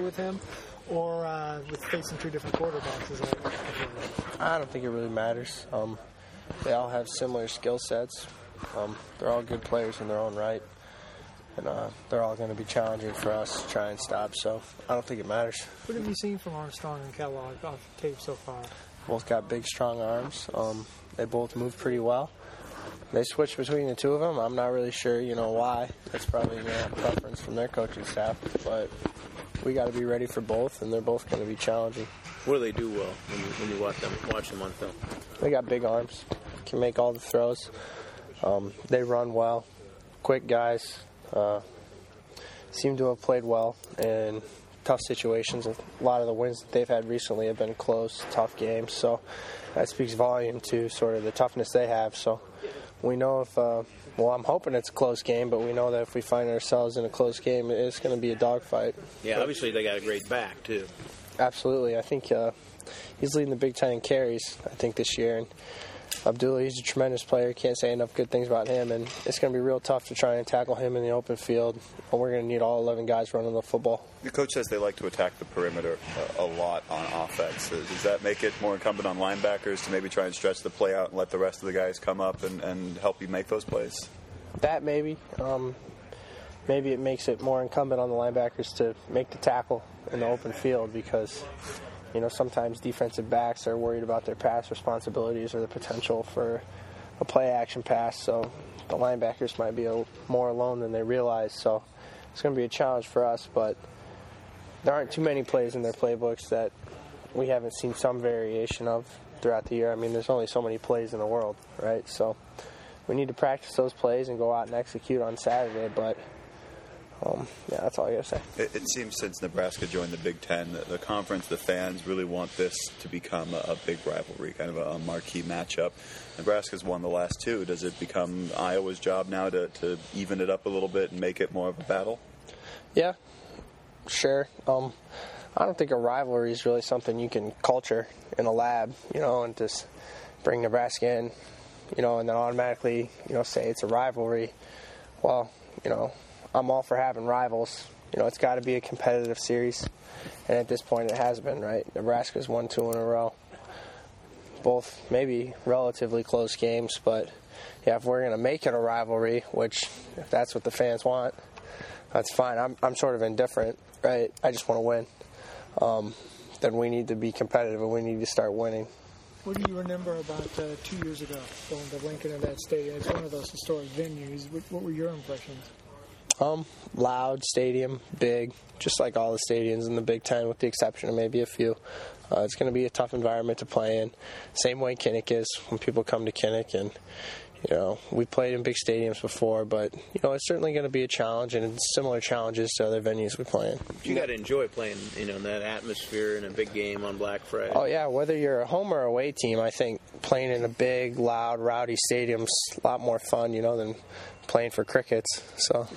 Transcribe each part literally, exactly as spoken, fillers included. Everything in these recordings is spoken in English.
with him, or uh, with facing two different quarterbacks? Is that, I don't think it really matters. Um, they all have similar skill sets. Um, they're all good players in their own right. And uh, they're all going to be challenging for us to try and stop, so I don't think it matters. What have you seen from Armstrong and Kellogg off tape so far? Both got big, strong arms. Um, they both move pretty well. They switch between the two of them. I'm not really sure, you know, why. That's probably, you know, a preference from their coaching staff. But we got to be ready for both, and they're both going to be challenging. What do they do well when you, when you watch them watch them on film? They got big arms, can make all the throws. Um, they run well, quick guys. Uh, seem to have played well in tough situations. A lot of the wins that they've had recently have been close, tough games. So that speaks volume to sort of the toughness they have. So we know if, uh, well, I'm hoping it's a close game, but we know that if we find ourselves in a close game, it's going to be a dogfight. Yeah, obviously they got a great back, too. Absolutely. I think uh, he's leading the Big Ten in carries, I think, this year. And Abdullah, he's a tremendous player. Can't say enough good things about him. And it's going to be real tough to try and tackle him in the open field. And we're going to need all eleven guys running the football. The coach says they like to attack the perimeter a, a lot on offense. Does that make it more incumbent on linebackers to maybe try and stretch the play out and let the rest of the guys come up and, and help you make those plays? That maybe. Um, maybe it makes it more incumbent on the linebackers to make the tackle in the open field because, you know, sometimes defensive backs are worried about their pass responsibilities or the potential for a play-action pass. So the linebackers might be a, more alone than they realize. So it's going to be a challenge for us, but there aren't too many plays in their playbooks that we haven't seen some variation of throughout the year. I mean, there's only so many plays in the world, right? So we need to practice those plays and go out and execute on Saturday, but Um, yeah, that's all I got to say. It, it seems since Nebraska joined the Big Ten, the, the conference, the fans really want this to become a, a big rivalry, kind of a, a marquee matchup. Nebraska's won the last two. Does it become Iowa's job now to, to even it up a little bit and make it more of a battle? Yeah, sure. Um, I don't think a rivalry is really something you can culture in a lab, you know, and just bring Nebraska in, you know, and then automatically, you know, say it's a rivalry. Well, you know, I'm all for having rivals. You know, it's got to be a competitive series. And at this point, it has been, right? Nebraska's won two in a row. Both maybe relatively close games, but, yeah, if we're going to make it a rivalry, which if that's what the fans want, that's fine. I'm I'm sort of indifferent, right? I just want to win. Um, then we need to be competitive, and we need to start winning. What do you remember about uh, two years ago going to Lincoln in that stadium? It's one of those historic venues. What, what were your impressions? Um, loud stadium, big, just like all the stadiums in the Big Ten, with the exception of maybe a few. Uh, it's going to be a tough environment to play in. Same way Kinnick is when people come to Kinnick, and you know we played in big stadiums before, but you know it's certainly going to be a challenge, and it's similar challenges to other venues we play in. You got to enjoy playing, you know, in that atmosphere in a big game on Black Friday. Oh yeah, whether you're a home or away team, I think playing in a big, loud, rowdy stadium's a lot more fun, you know, than playing for crickets. So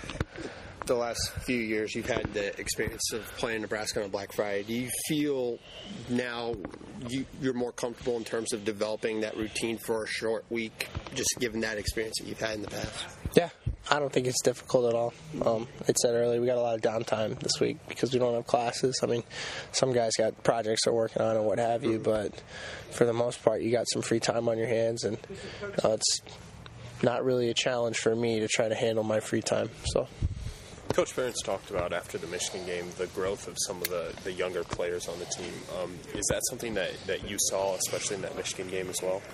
the last few years you've had the experience of playing Nebraska on Black Friday. Do you feel now you, you're more comfortable in terms of developing that routine for a short week, just given that experience that you've had in the past? Yeah, I don't think it's difficult at all. Um, I said earlier, we got a lot of downtime this week because we don't have classes. I mean, some guys got projects they're working on and what have you, but for the most part, you got some free time on your hands, and uh, it's not really a challenge for me to try to handle my free time. So. Coach Ferentz talked about after the Michigan game the growth of some of the, the younger players on the team. Um, is that something that, that you saw, especially in that Michigan game as well?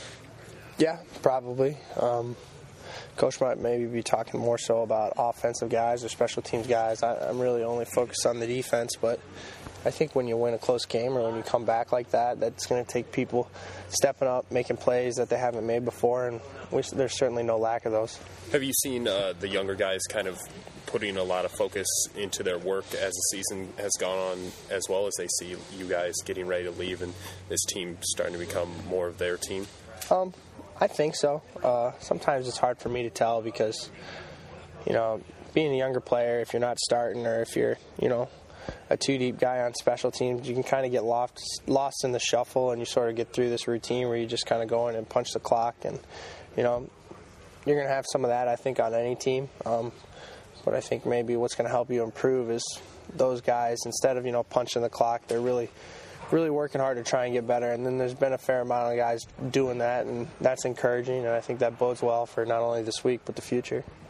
Yeah, probably. Um, Coach might maybe be talking more so about offensive guys or special teams guys. I, I'm really only focused on the defense, but I think when you win a close game or when you come back like that, that's going to take people stepping up, making plays that they haven't made before, and we, there's certainly no lack of those. Have you seen uh, the younger guys kind of putting a lot of focus into their work as the season has gone on, as well as they see you guys getting ready to leave and this team starting to become more of their team? Um, I think so. Uh, sometimes it's hard for me to tell because, you know, being a younger player, if you're not starting or if you're, you know, a two-deep guy on special teams, you can kind of get lost, lost in the shuffle, and you sort of get through this routine where you just kind of go in and punch the clock. And, you know, you're going to have some of that, I think, on any team. Um, but I think maybe what's going to help you improve is those guys, instead of, you know, punching the clock, they're really really working hard to try and get better. And then there's been a fair amount of guys doing that, and that's encouraging, and I think that bodes well for not only this week but the future.